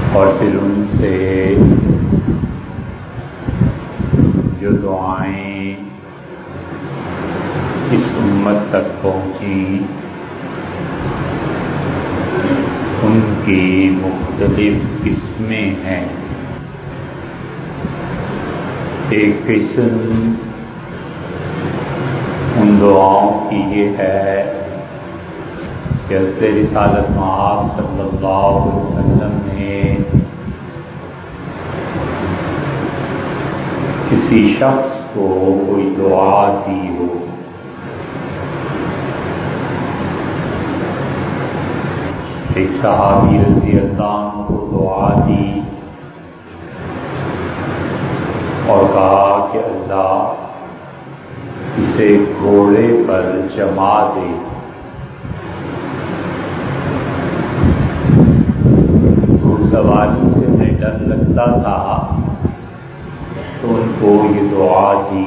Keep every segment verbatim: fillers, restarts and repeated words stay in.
اور پھر ان سے جو دعائیں اس امت تک پہنچیں ان کی مختلف قسمیں ہیں۔ ایک قسم ان دعاؤں کی یہ ہے کہ حضرت رسالت مآب صلی اللہ علیہ وسلم نے کسی شخص کو کوئی دعا دی ہو، ایک صحابی رضی اللہ عنہ کو دعا دی اور کہا کہ اللہ اسے گھوڑے پر جما دے۔ سواری سے انہیں ڈر لگتا تھا تو ان کو یہ دعا دی۔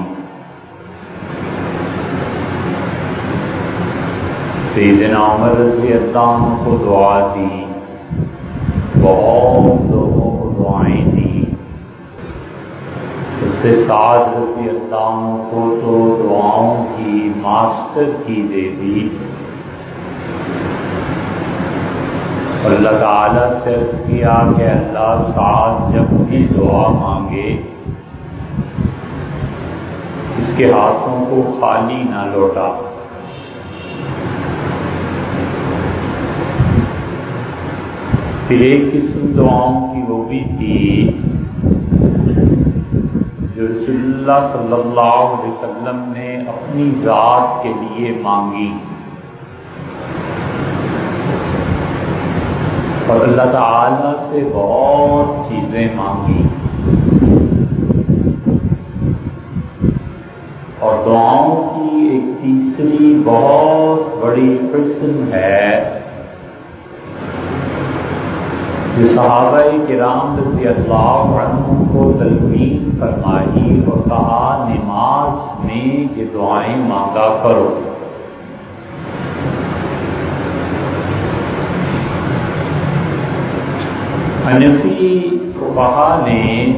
سیدنا عمر رضی اللہ عنہ کو دعا دی، بہت لوگوں کو دعائیں دی۔ حضرت سعد رضی اللہ عنہ کو تو دعاؤں کی ماسٹر کی دے دی اور اللہ تعالیٰ سے عرض کیا کہ اللہ سعد جب بھی دعا مانگے اس کے ہاتھوں کو خالی نہ لوٹا۔ پھر ایک قسم دعاؤں کی وہ بھی تھی جو رسول اللہ صلی اللہ علیہ وسلم نے اپنی ذات کے لیے مانگی اور اللہ تعالیٰ سے بہت چیزیں مانگی۔ اور دعاؤں کی ایک تیسری بہت بڑی قسم ہے جو صحابہ کرام رضی اللہ عنہم کو تلقین فرمائی اور کہا نماز میں یہ دعائیں مانگا کرو۔ حنفی فقہا نے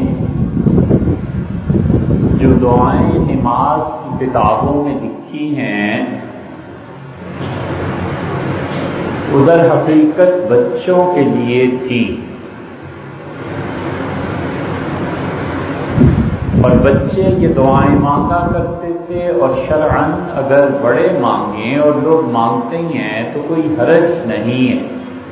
جو دعائیں نماز کی کتابوں میں لکھی ہیں ادھر حقیقت بچوں کے لیے تھی اور بچے یہ دعائیں مانگا کرتے تھے اور شرعاً اگر بڑے مانگیں اور لوگ مانگتے ہیں تو کوئی حرج نہیں ہے۔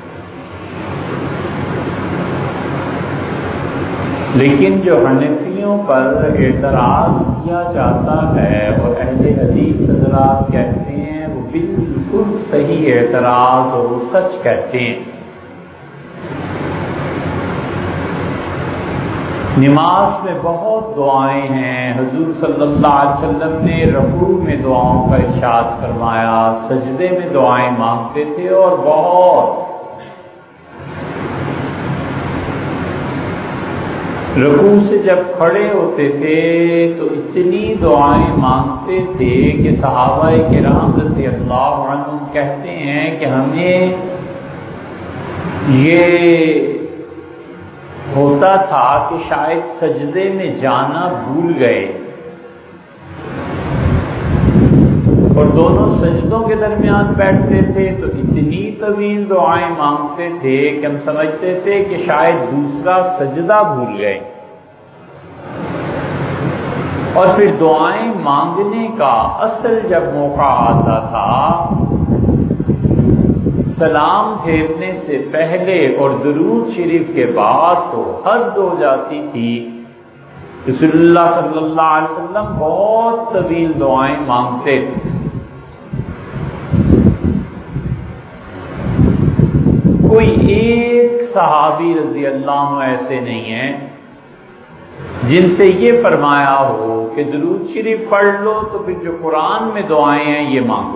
لیکن جو حنفیوں پر اعتراض کیا جاتا ہے اور اہل حدیث حضرات کہتے ہیں وہ بالکل صحیح اعتراض اور وہ سچ کہتے ہیں۔ نماز میں بہت دعائیں ہیں، حضور صلی اللہ علیہ وسلم نے رکوع میں دعاؤں کا ارشاد فرمایا، سجدے میں دعائیں مانگتے تھے اور بہت رکوع سے جب کھڑے ہوتے تھے تو اتنی دعائیں مانگتے تھے کہ صحابہ کرام رضی اللہ عنہم کہتے ہیں کہ ہمیں یہ ہوتا تھا کہ شاید سجدے میں جانا بھول گئے اور دونوں سجدوں کے درمیان بیٹھتے تھے تو اتنی طویل دعائیں مانگتے تھے کہ ہم سمجھتے تھے کہ شاید دوسرا سجدہ بھول گئے۔ اور پھر دعائیں مانگنے کا اصل جب موقع آتا تھا سلام پھیرنے سے پہلے اور درود شریف کے بعد تو حد ہو جاتی تھی۔ رسول اللہ صلی اللہ علیہ وسلم بہت طویل دعائیں مانگتے تھے۔ کوئی ایک صحابی رضی اللہ عنہ ایسے نہیں ہیں جن سے یہ فرمایا ہو کہ درود شریف پڑھ لو تو پھر جو قرآن میں دعائیں ہیں یہ مانگو۔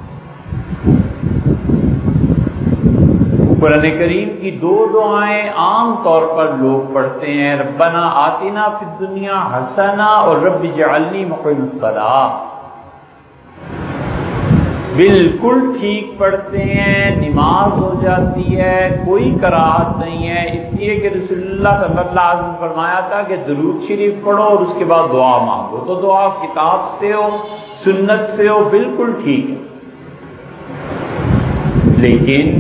قرآن کریم کی دو دعائیں عام طور پر لوگ پڑھتے ہیں، ربنا آتنا فی الدنیا حسنہ اور رب اجعلنی مقیم الصلاۃ۔ بالکل ٹھیک پڑھتے ہیں، نماز ہو جاتی ہے، کوئی کراہت نہیں ہے، اس لیے کہ رسول اللہ صلی اللہ علیہ وسلم نے فرمایا تھا کہ درود شریف پڑھو اور اس کے بعد دعا مانگو، تو دعا کتاب سے ہو سنت سے ہو بالکل ٹھیک ہے۔ لیکن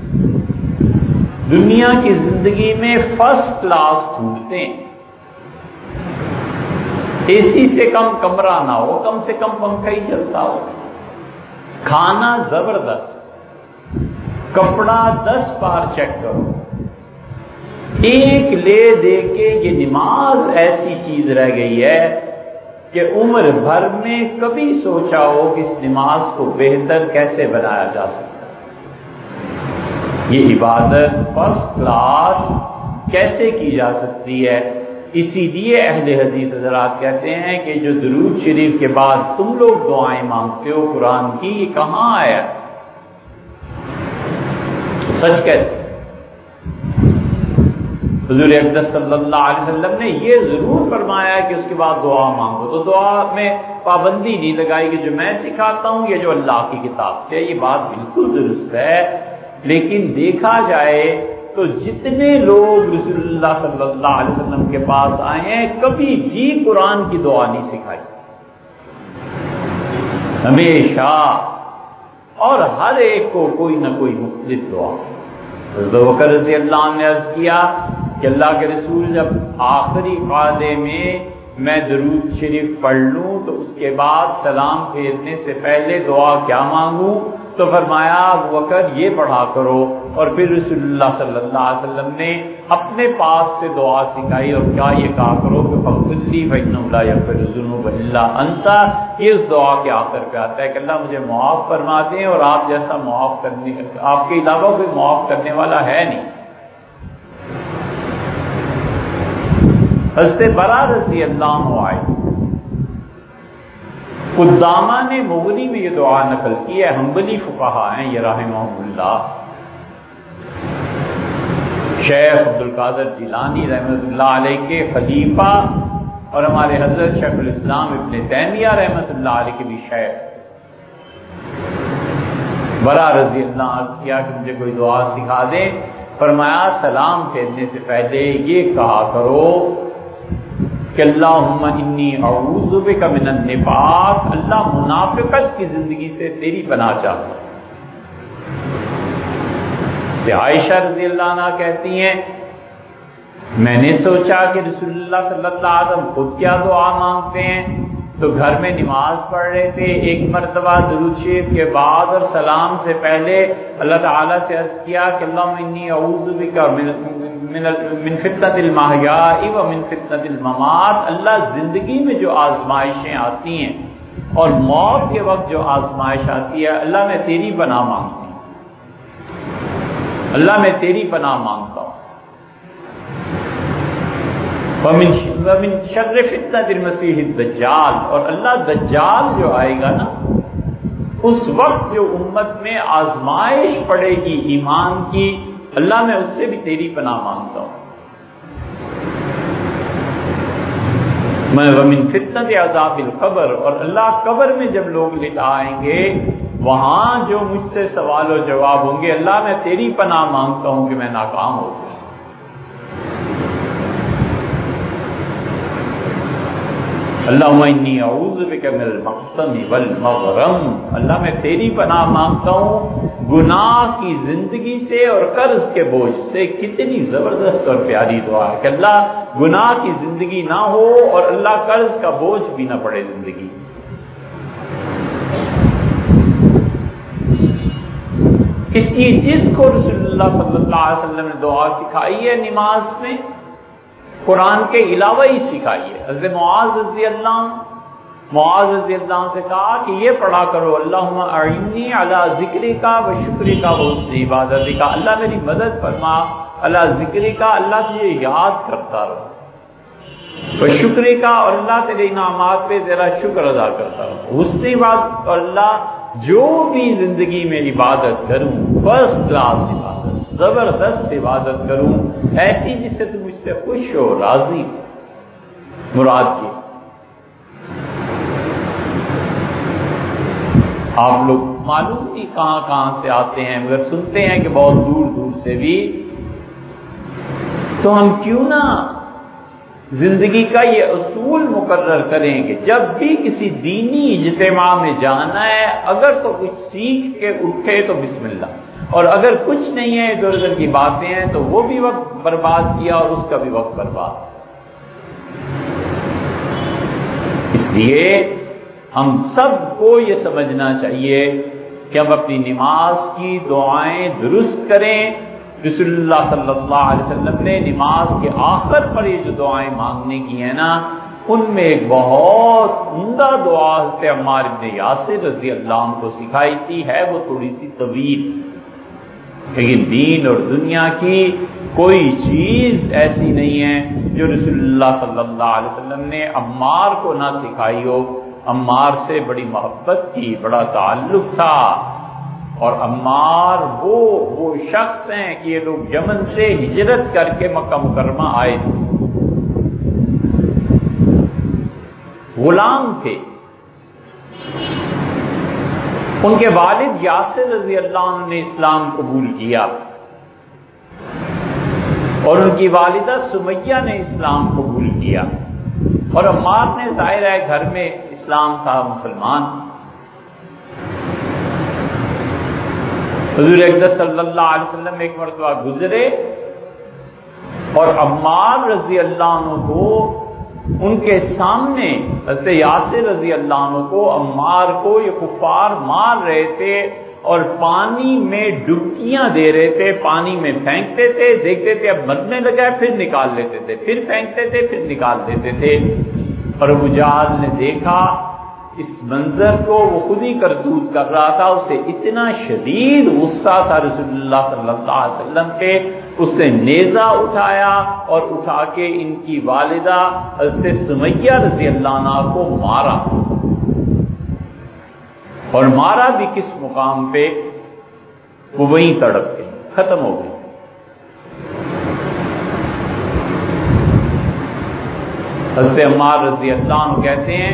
دنیا کی زندگی میں فرسٹ کلاس ڈھونڈتے ہیں، اے سی سے کم کمرہ نہ ہو، کم سے کم پنکھا ہی چلتا ہو، کھانا زبردست، کپڑا دس بار چیک کرو، ایک لے دے کے یہ نماز ایسی چیز رہ گئی ہے کہ عمر بھر میں کبھی سوچا ہو کہ اس نماز کو بہتر کیسے بنایا جا سکتا ہے، یہ عبادت فرسٹ کلاس کیسے کی جا سکتی ہے۔ اسی لیے اہل حدیث حضرات کہتے ہیں کہ جو درود شریف کے بعد تم لوگ دعائیں مانگتے ہو قرآن کی، یہ کہاں آیا؟ سچ کہتے حضور اقدس صلی اللہ علیہ وسلم نے یہ ضرور فرمایا کہ اس کے بعد دعا مانگو، تو دعا میں پابندی نہیں لگائی کہ جو میں سکھاتا ہوں یہ جو اللہ کی کتاب سے ہے، یہ بات بالکل درست ہے۔ لیکن دیکھا جائے تو جتنے لوگ رسول اللہ صلی اللہ علیہ وسلم کے پاس آئے ہیں کبھی بھی قرآن کی دعا نہیں سکھائی، ہمیشہ، اور ہر ایک کو کوئی نہ کوئی مختلف دعا۔ حضرت ابوبکر رضی اللہ عنہ نے عرض کیا کہ اللہ کے رسول جب آخری قعدے میں میں درود شریف پڑھ لوں تو اس کے بعد سلام پھیرنے سے پہلے دعا کیا مانگوں؟ تو فرمایا ابوبکر یہ پڑھا کرو، اور پھر رسول اللہ صلی اللہ علیہ وسلم نے اپنے پاس سے دعا سکھائی، اور کیا یہ کہا کرو کہ فاغفر لی فإنہ لا یغفر الذنوب الا انت، یہ اس دعا کے آخر پہ آتا ہے کہ اللہ مجھے معاف فرما دیں، اور آپ جیسا معاف کرنے آپ کے علاوہ کوئی معاف کرنے والا ہے نہیں۔ حضرت برا رضی اللہ عنہ آئے، قدامہ نے مغنی میں یہ دعا نقل کی ہے، حنبلی فقہا ہیں یہ رحمہم اللہ، شیخ عبد القادر جیلانی رحمۃ اللہ علیہ کے خلیفہ اور ہمارے حضرت شیخ الاسلام ابن تیمیہ رحمۃ اللہ علیہ کے بھی شیخ برا رضی اللہ عنہ عرض کیا کہ مجھے کوئی دعا سکھا دے، فرمایا سلام پھیرنے سے پہلے یہ کہا کرو کہ اللہم انی اعوذ بک من النفاق، اللہ منافقت کی زندگی سے تیری پناہ چاہتا ہوں۔ سے عائشہ رضی اللہ عنہ کہتی ہیں میں نے سوچا کہ رسول اللہ صلی اللہ علیہ وسلم خود کیا دعا مانگتے ہیں، تو گھر میں نماز پڑھ رہے تھے، ایک مرتبہ درود شریف کے بعد اور سلام سے پہلے اللہ تعالیٰ سے عرض کیا کہ اللہم انی اعوذ بک من من فتنۃ المحیاء و من فتنۃ الممات، اللہ زندگی میں جو آزمائشیں آتی ہیں اور موت کے وقت جو آزمائش آتی ہے، اللہ میں تیری پناہ مانگتا ہوں، اللہ میں تیری پناہ مانگتا ہوں۔ ومن ومن شر فتنۃ المسیح الدجال، اور اللہ دجال جو آئے گا نا اس وقت جو امت میں آزمائش پڑے گی ایمان کی، اللہ میں اس سے بھی تیری پناہ مانگتا ہوں۔ میں ومن فتنۃ عذاب القبر، اور اللہ قبر میں جب لوگ لٹائیں گے وہاں جو مجھ سے سوال و جواب ہوں گے، اللہ میں تیری پناہ مانگتا ہوں کہ میں ناکام ہو جاؤں۔ اللہم انی اعوذ بک من المقتم والمغرم، اللہ میں تیری پناہ مانگتا ہوں گناہ کی زندگی سے اور قرض کے بوجھ سے۔ کتنی زبردست اور پیاری دعا ہے کہ اللہ گناہ کی زندگی نہ ہو اور اللہ قرض کا بوجھ بھی نہ پڑے زندگی۔ اس لیے جس کو رسول اللہ صلی اللہ علیہ وسلم نے دعا سکھائی ہے نماز میں، قرآن کے علاوہ ہی سکھائی ہے۔ حضرت معاذ رضی اللہ عنہ معاذ رضی اللہ عنہ سے کہا کہ یہ پڑھا کرو اللہم اعنی علی ذکرک و شکرک و حسن عبادتک، اللہ میری مدد فرما علی ذکرک، اللہ تجھے یاد کرتا رہو، و شکرک، اور اللہ تیرے انعامات پہ تیرا شکر ادا کرتا رہو، حسن عبادت، اور اللہ جو بھی زندگی میں عبادت کروں فرسٹ کلاس عبادت، زبردست عبادت کروں، ایسی جس سے تم مجھ سے خوش ہو، راضی ہو، مراد کی۔ آپ لوگ معلوم نہیں کہاں کہاں سے آتے ہیں، مگر سنتے ہیں کہ بہت دور دور سے بھی، تو ہم کیوں نہ زندگی کا یہ اصول مقرر کریں کہ جب بھی کسی دینی اجتماع میں جانا ہے، اگر تو کچھ سیکھ کے اٹھے تو بسم اللہ، اور اگر کچھ نہیں ہے، ادھر ادھر کی باتیں ہیں، تو وہ بھی وقت برباد کیا اور اس کا بھی وقت برباد۔ اس لیے ہم سب کو یہ سمجھنا چاہیے کہ ہم اپنی نماز کی دعائیں درست کریں۔ رسول اللہ صلی اللہ علیہ وسلم نے نماز کے آخر پر یہ جو دعائیں مانگنے کی ہیں نا، ان میں ایک بہت عمدہ دعا حضرت عمار بن یاسر رضی اللہ عنہ کو سکھائی تھی، ہے وہ تھوڑی سی طویل، لیکن دین اور دنیا کی کوئی چیز ایسی نہیں ہے جو رسول اللہ صلی اللہ علیہ وسلم نے عمار کو نہ سکھائی ہو۔ عمار سے بڑی محبت تھی، بڑا تعلق تھا، اور عمار وہ وہ شخص ہیں کہ یہ لوگ یمن سے ہجرت کر کے مکہ مکرمہ آئے تھے، غلام تھے۔ ان کے والد یاسر رضی اللہ عنہ نے اسلام قبول کیا، اور ان کی والدہ سمیہ نے اسلام قبول کیا، اور عمار نے ظاہر ہے گھر میں اسلام تھا، مسلمان۔ حضور اقدس صلی اللہ علیہ وسلم ایک مرتبہ گزرے اور عمار رضی اللہ عنہ کو ان کے سامنے، حضرت یاسر رضی اللہ عنہ کو عمار کو یہ کفار مار رہے تھے اور پانی میں ڈبکیاں دے رہے تھے، پانی میں پھینکتے تھے، دیکھتے تھے اب مرنے لگا ہے، پھر نکال لیتے تھے، پھر پھینکتے تھے، پھر نکال دیتے تھے۔ اور ابو جہل نے دیکھا اس منظر کو، وہ خود ہی کرتوت کر رہا تھا، اسے اتنا شدید غصہ تھا رسول اللہ صلی اللہ علیہ وسلم پہ، اس نے نیزہ اٹھایا اور اٹھا کے ان کی والدہ حضرت سمیہ رضی اللہ عنہ کو مارا، اور مارا بھی کس مقام پہ؟ وہ وہیں تڑپ گئی، ختم ہو گئی۔ حضرت عمار رضی اللہ عنہ کہتے ہیں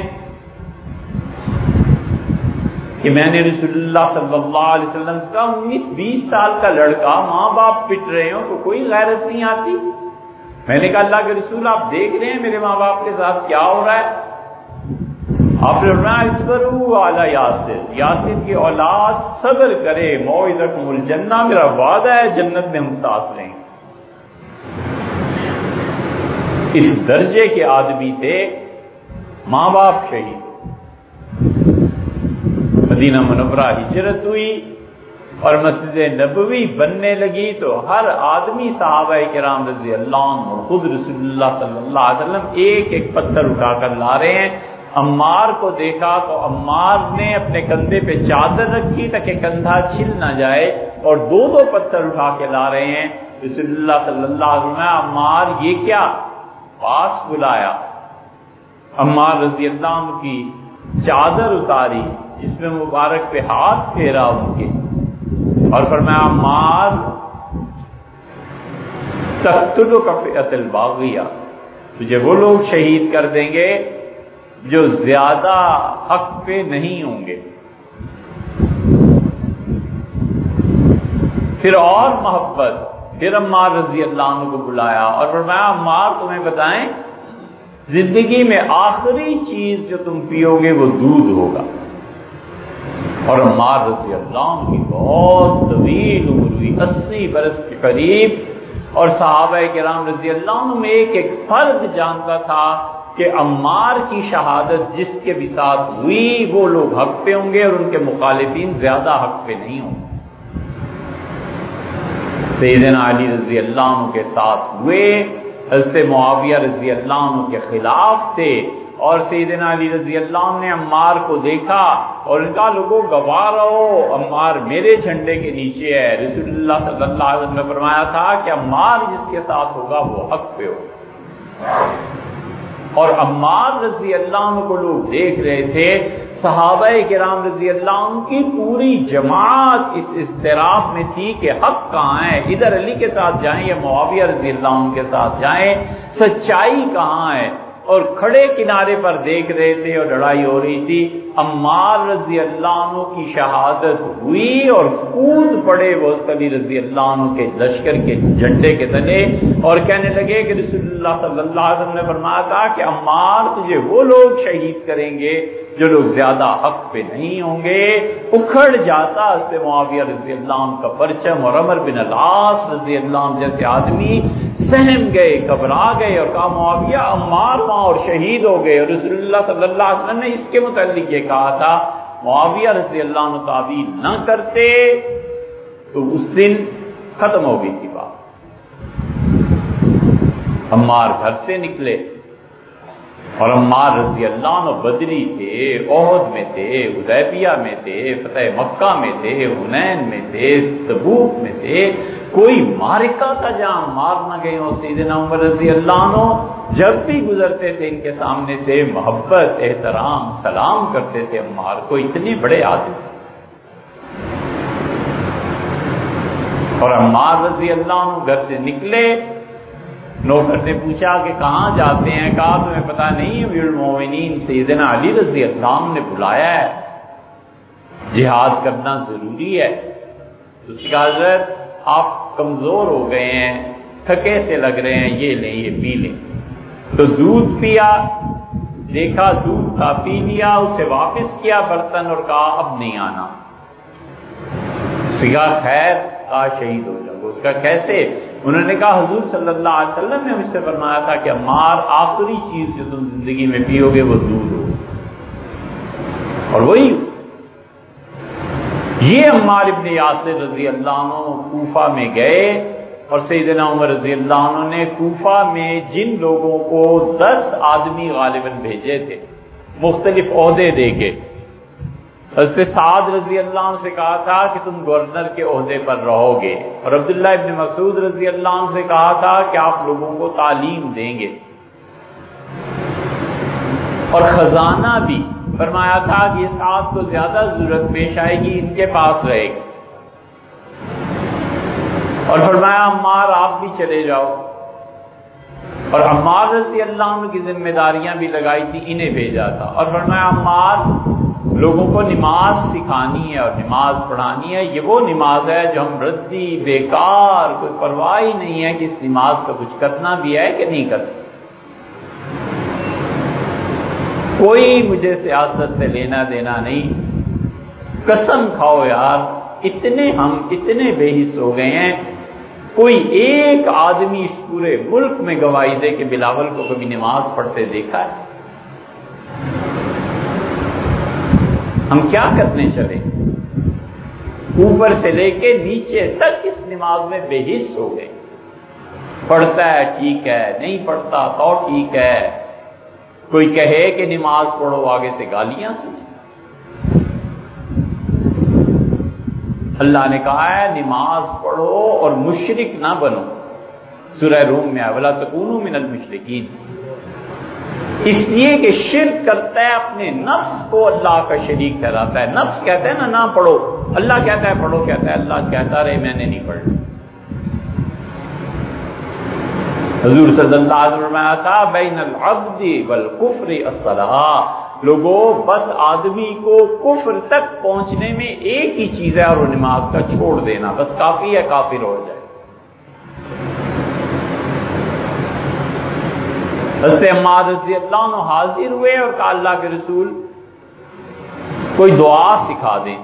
کہ میں نے رسول اللہ صلی اللہ علیہ وسلم سے کہا، انیس بیس سال کا لڑکا، ماں باپ پٹ رہے ہوں تو کوئی غیرت نہیں آتی؟ میں نے کہا اللہ کے رسول آپ دیکھ رہے ہیں میرے ماں باپ کے ساتھ کیا ہو رہا ہے؟ آپ نے فرمایا اصبروا علی یاسر، یاسر کی اولاد صبر کرے، موعدکم الجنہ، میرا وعدہ ہے جنت میں ہم ساتھ رہیں گے۔ اس درجے کے آدمی تھے، ماں باپ شہید، مدینہ منورہ ہجرت ہوئی اور مسجد نبوی بننے لگی، تو ہر آدمی صحابہ کرام رضی اللہ عنہ اور خود رسول اللہ صلی اللہ علیہ وسلم ایک ایک پتھر اٹھا کر لا رہے ہیں۔ عمار کو دیکھا تو عمار نے اپنے کندھے پہ چادر رکھی تاکہ کندھا چھل نہ جائے، اور دو دو پتھر اٹھا کے لا رہے ہیں۔ رسول اللہ صلی اللہ علیہ وسلم عمار یہ کیا؟ پاس بلایا، عمار رضی اللہ عنہ کی چادر اتاری، جس میں مبارک پہ ہاتھ پھیرا ان کے، اور فرمایا عمار تقتلک فئۃ الباغیہ، تجھے وہ لوگ شہید کر دیں گے جو زیادہ حق پہ نہیں ہوں گے۔ پھر اور محبت، پھر عمار رضی اللہ عنہ کو بلایا اور فرمایا عمار تمہیں بتائیں زندگی میں آخری چیز جو تم پیو گے وہ دودھ ہوگا۔ اور عمار رضی اللہ عنہ کی بہت طویل عمر ہوئی، اسی برس کے قریب، اور صحابہ کرام رضی اللہ عنہ میں ایک ایک فرد جانتا تھا کہ عمار کی شہادت جس کے بھی ساتھ ہوئی وہ لوگ حق پہ ہوں گے اور ان کے مخالفین زیادہ حق پہ نہیں ہوں گے۔ سیدنا علی رضی اللہ عنہ کے ساتھ ہوئے، حضرت معاویہ رضی اللہ عنہ کے خلاف تھے، اور سیدنا علی رضی اللہ عنہ نے عمار کو دیکھا اور ان کا لوگوں گواہ رہو عمار میرے جھنڈے کے نیچے ہے۔ رسول اللہ صلی اللہ علیہ وسلم نے فرمایا تھا کہ عمار جس کے ساتھ ہوگا وہ حق پہ ہوگا، اور عمار رضی اللہ عنہ کو لوگ دیکھ رہے تھے۔ صحابہ کرام رضی اللہ عنہ کی پوری جماعت اس اضطراب میں تھی کہ حق کہاں ہے، ادھر علی کے ساتھ جائیں یا معاویہ رضی اللہ عنہ کے ساتھ جائیں، سچائی کہاں ہے؟ اور کھڑے کنارے پر دیکھ رہے تھے اور لڑائی ہو رہی تھی. عمار رضی اللہ عنہ کی شہادت ہوئی اور کود پڑے وہ علی رضی اللہ عنہ کے لشکر کے جھنڈے کے تلے اور کہنے لگے کہ رسول اللہ صلی اللہ علیہ وسلم نے فرمایا تھا کہ عمار تجھے وہ لوگ شہید کریں گے جو لوگ زیادہ حق پہ نہیں ہوں گے. اکھڑ جاتا حضرت معاویہ رضی اللہ عنہ کا پرچم اور عمر بن العاص رضی اللہ عنہ جیسے آدمی سہم گئے, گھبرا گئے اور کہا معاویہ عمار وہاں اور شہید ہو گئے. اور رسول اللہ صلی اللہ علیہ وسلم نے اس کے متعلق یہ کہا تھا معاویہ رضی اللہ عنہ تعبیر نہ کرتے تو اس دن ختم ہو گئی تھی بات. عمار گھر سے نکلے اور عمار رضی اللہ عنہ بدری تھے, احد میں تھے, حدیبیہ میں تھے, فتح مکہ میں تھے, حنین میں تھے, تبوک میں تھے. کوئی معرکہ تھا جہاں عمار نہ گئے ہوں. سیدنا عمر رضی اللہ عنہ جب بھی گزرتے تھے ان کے سامنے سے محبت, احترام, سلام کرتے تھے عمار کو. اتنے بڑے آدمی. اور عمار رضی اللہ عنہ گھر سے نکلے. نوکر نے پوچھا کہ کہاں جاتے ہیں؟ کہا تمہیں پتا نہیں امیر المومنین سیدنا علی رضی اللہ عنہ نے بلایا ہے, جہاد کرنا ضروری ہے. اس کی کہا حضرت آپ کمزور ہو گئے ہیں, تھکے سے لگ رہے ہیں, یہ لیں یہ پی لیں. تو دودھ پیا, دیکھا دودھ تھا, پی لیا, اسے واپس کیا برتن اور کہا اب نہیں آنا. اس کی کہا خیر, کہا شہید ہو جاؤ. اس کا کیسے؟ انہوں نے کہا حضور صلی اللہ علیہ وسلم نے مجھ سے فرمایا تھا کہ عمار آخری چیز جو تم زندگی میں پیو گے وہ دودھ ہو. اور وہی یہ عمار ابن یاسر رضی اللہ عنہ کوفہ میں گئے اور سیدنا عمر رضی اللہ عنہ نے کوفہ میں جن لوگوں کو دس آدمی غالباً بھیجے تھے مختلف عہدے دے کے, حضرت سعد رضی اللہ عنہ سے کہا تھا کہ تم گورنر کے عہدے پر رہو گے, اور عبداللہ ابن مسعود رضی اللہ عنہ سے کہا تھا کہ آپ لوگوں کو تعلیم دیں گے, اور خزانہ بھی فرمایا تھا کہ یہ سعد کو زیادہ ضرورت پیش آئے گی ان کے پاس رہے گی. اور فرمایا عمار آپ بھی چلے جاؤ. اور عمار رضی اللہ عنہ کی ذمہ داریاں بھی لگائی تھی, انہیں بھیجا تھا. اور فرمایا عمار لوگوں کو نماز سکھانی ہے اور نماز پڑھانی ہے. یہ وہ نماز ہے جو ہم ردی بیکار, کوئی پرواہ ہی نہیں ہے کہ اس نماز کا کچھ کرنا بھی ہے کہ نہیں کرنا. کوئی مجھے سیاست سے لینا دینا نہیں. قسم کھاؤ یار, اتنے ہم اتنے بے حس ہو گئے ہیں. کوئی ایک آدمی اس پورے ملک میں گواہی دے کہ بلاول کو کبھی نماز پڑھتے دیکھا ہے؟ ہم کیا کرنے چلے؟ اوپر سے لے کے نیچے تک اس نماز میں بے حس ہو گئے. پڑھتا ہے ٹھیک ہے, نہیں پڑھتا تو ٹھیک ہے. کوئی کہے کہ نماز پڑھو, آگے سے گالیاں سنیں. اللہ نے کہا ہے نماز پڑھو اور مشرک نہ بنو. سورہ روم میں ہے وَلَا تَكُونُوا مِنَ الْمُشْرِكِينَ. اس لیے کہ شرک کرتا ہے, اپنے نفس کو اللہ کا شریک ٹھہراتا ہے. نفس کہتا ہے نا نہ پڑھو, اللہ کہتا ہے پڑھو, کہتا ہے اللہ کہتا رہے میں نے نہیں پڑھنا. حضور صلی اللہ علیہ وسلم فرمایا تھا بین العبد والکفر الصلاۃ. لوگوں بس آدمی کو کفر تک پہنچنے میں ایک ہی چیز ہے اور وہ نماز کا چھوڑ دینا, بس کافی ہے کافر ہو جائے. حضرت عمار رضی اللہ عنہ حاضر ہوئے اور کہا اللہ کے رسول کوئی دعا سکھا دیں,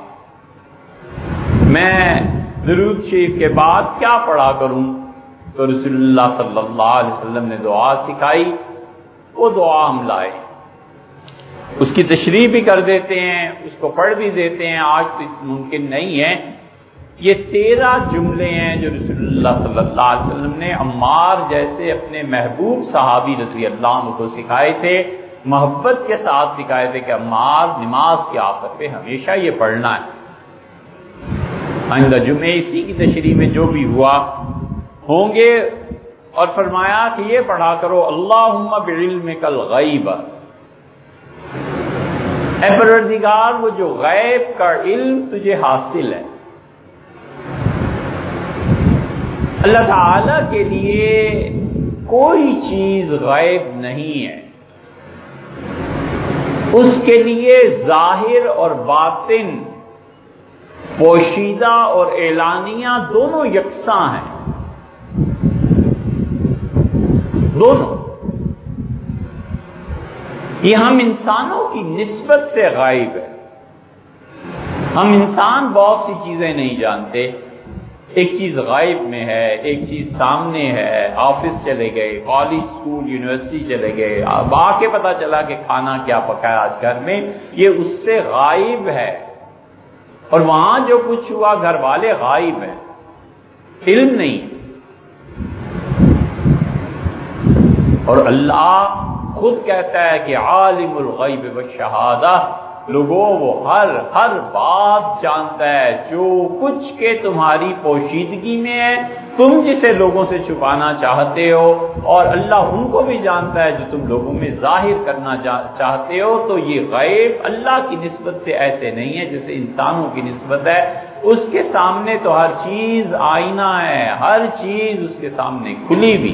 میں درود شریف کے بعد کیا پڑھا کروں؟ تو رسول اللہ صلی اللہ علیہ وسلم نے دعا سکھائی. وہ دعا ہم لائے, اس کی تشریح بھی کر دیتے ہیں, اس کو پڑھ بھی دیتے ہیں. آج تو ممکن نہیں ہے. یہ تیرہ جملے ہیں جو رسول اللہ صلی اللہ علیہ وسلم نے عمار جیسے اپنے محبوب صحابی رضی اللہ عنہ کو سکھائے تھے, محبت کے ساتھ سکھائے تھے کہ عمار نماز کے آخر پہ ہمیشہ یہ پڑھنا ہے. آئندہ جمعے اسی کی تشریح میں جو بھی ہوا ہوں گے. اور فرمایا کہ یہ پڑھا کرو اللہم بعلمک الغیب. اے پروردگار وہ جو غیب کا علم تجھے حاصل ہے, اللہ تعالی کے لیے کوئی چیز غیب نہیں ہے. اس کے لیے ظاہر اور باطن، پوشیدہ اور اعلانیہ دونوں یکساں ہیں، دونوں۔ یہ ہم انسانوں کی نسبت سے غائب ہے۔ ہم انسان بہت سی چیزیں نہیں جانتے، ایک چیز غائب میں ہے، ایک چیز سامنے ہے، آفس چلے گئے، کالج، اسکول، یونیورسٹی چلے گئے، اب آ کے پتا چلا کہ کھانا کیا پکا ہے آج گھر میں، یہ اس سے غائب ہے۔ اور وہاں جو کچھ ہوا گھر والے غائب ہیں، علم نہیں۔ اور اللہ خود کہتا ہے کہ عالم الغیب والشہادہ، لوگوں وہ ہر ہر بات جانتا ہے، جو کچھ کہ تمہاری پوشیدگی میں ہے، تم جسے لوگوں سے چھپانا چاہتے ہو، اور اللہ ان کو بھی جانتا ہے جو تم لوگوں میں ظاہر کرنا چاہتے ہو۔ تو یہ غیب اللہ کی نسبت سے ایسے نہیں ہے جیسے انسانوں کی نسبت ہے۔ اس کے سامنے تو ہر چیز آئینہ ہے، ہر چیز اس کے سامنے کھلی بھی۔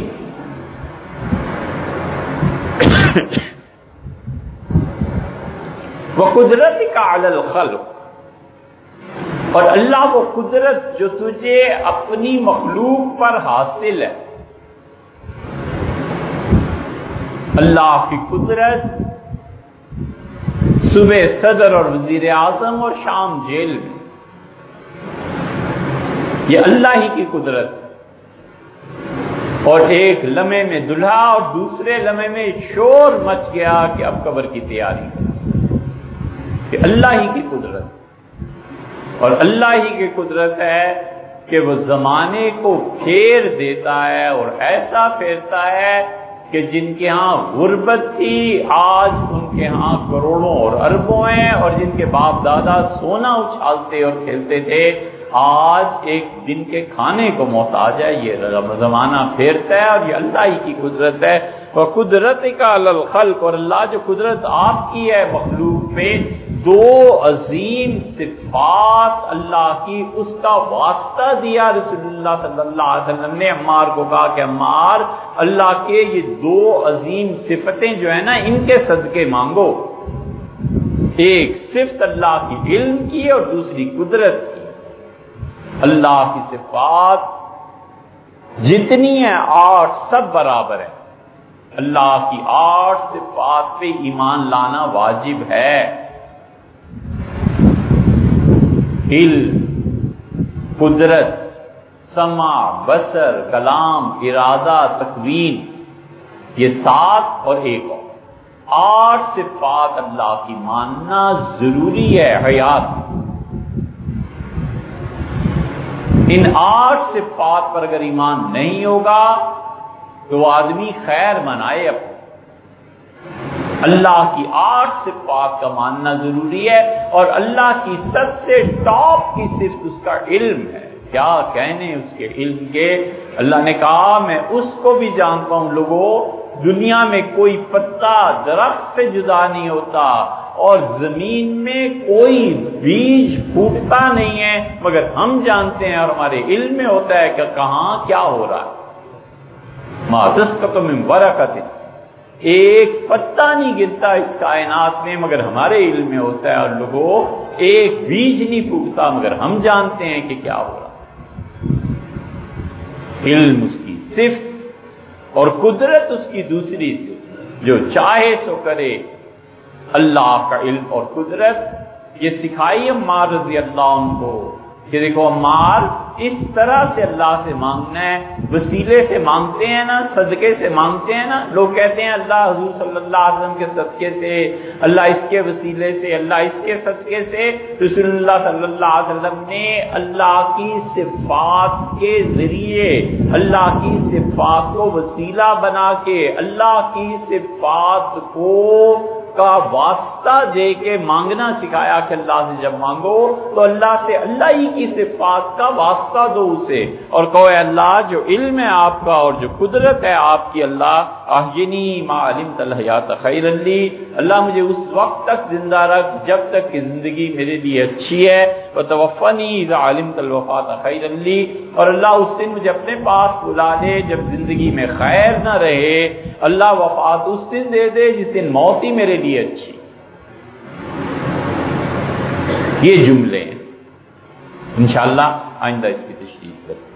وَقُدْرَتِكَ عَلَى الْخَلْقِ، اور اللہ وہ قدرت جو تجھے اپنی مخلوق پر حاصل ہے، اللہ کی قدرت صبح صدر اور وزیر اعظم اور شام جیل میں، یہ اللہ ہی کی قدرت۔ اور ایک لمحے میں دلہا اور دوسرے لمحے میں شور مچ گیا کہ اب قبر کی تیاری کرو، کہ اللہ ہی کی قدرت۔ اور اللہ ہی کی قدرت ہے کہ وہ زمانے کو پھیر دیتا ہے، اور ایسا پھیرتا ہے کہ جن کے ہاں غربت تھی آج ان کے ہاں کروڑوں اور اربوں ہیں، اور جن کے باپ دادا سونا اچھالتے اور کھیلتے تھے آج ایک دن کے کھانے کو محتاج ہے۔ یہ زمانہ پھیرتا ہے، اور یہ اللہ ہی کی قدرت ہے۔ وَقُدْرَتِكَ عَلَى الْخَلْقِ، اور اللہ جو قدرت آپ کی ہے مخلوق پہ، دو عظیم صفات اللہ کی، اس کا واسطہ دیا رسول اللہ صلی اللہ علیہ وسلم نے۔ عمار کو کہا کہ عمار، اللہ کے یہ دو عظیم صفتیں جو ہیں نا، ان کے صدقے مانگو۔ ایک صفت اللہ کی علم کی اور دوسری قدرت کی۔ اللہ کی صفات جتنی ہیں آٹھ، سب برابر ہیں۔ اللہ کی آٹھ صفات پہ ایمان لانا واجب ہے۔ علم، قدرت، سمع، بصر، کلام، ارادہ، تکوین، یہ سات اور ایک اور آٹھ صفات اللہ کی ماننا ضروری ہے حیات۔ ان آٹھ صفات پر اگر ایمان نہیں ہوگا تو وہ آدمی خیر منائے اپنے۔ اللہ کی آٹھ صفات کا ماننا ضروری ہے، اور اللہ کی سب سے ٹاپ کی صفت اس کا علم ہے۔ کیا کہنے اس کے علم کے، اللہ نے کہا میں اس کو بھی جانتا ہوں لوگوں، دنیا میں کوئی پتا درخت سے جدا نہیں ہوتا، اور زمین میں کوئی بیج پھوٹتا نہیں ہے مگر ہم جانتے ہیں اور ہمارے علم میں ہوتا ہے کہ کہاں کیا ہو رہا ہے۔ ما تسقط من ورقۃ، ایک پتا نہیں گرتا اس کائنات میں مگر ہمارے علم میں ہوتا ہے، اور لوگوں ایک بیج نہیں پھوٹتا مگر ہم جانتے ہیں کہ کیا ہو رہا ہے۔ علم اس کی صفت اور قدرت اس کی دوسری صفت، جو چاہے سو کرے۔ اللہ کا علم اور قدرت یہ سکھائی عمار رضی اللہ عنہ کو کہ دیکھو عمار، اس طرح سے اللہ سے مانگنا ہے، وسیلے سے مانگتے ہیں نا، صدقے سے مانگتے ہیں نا۔ لوگ کہتے ہیں اللہ حضور صلی اللہ علیہ وسلم کے صدقے سے، اللہ اس کے وسیلے سے، اللہ اس کے صدقے سے۔ رسول اللہ صلی اللہ علیہ وسلم نے اللہ کی صفات کے ذریعے، اللہ کی صفات کو وسیلہ بنا کے، اللہ کی صفات کو کا واسطہ دے کے مانگنا سکھایا کہ اللہ سے جب مانگو تو اللہ سے اللہ ہی کی صفات کا واسطہ دو اسے، اور کہو اے اللہ جو علم ہے آپ کا اور جو قدرت ہے آپ کی، اللہ احینی ما علمت الحیات خیر لی، اللہ مجھے اس وقت تک زندہ رکھ جب تک کہ زندگی میرے لیے اچھی ہے، وتوفنی اذا علمت الوفات خیر لی، اور اللہ اس دن مجھے اپنے پاس بلا دے جب زندگی میں خیر نہ رہے، اللہ وفات اس دن دے دے جس دن موت ہی میرے لیے اچھی۔ یہ جملے ہیں۔ انشاءاللہ آئندہ اس کی تشریح کریں۔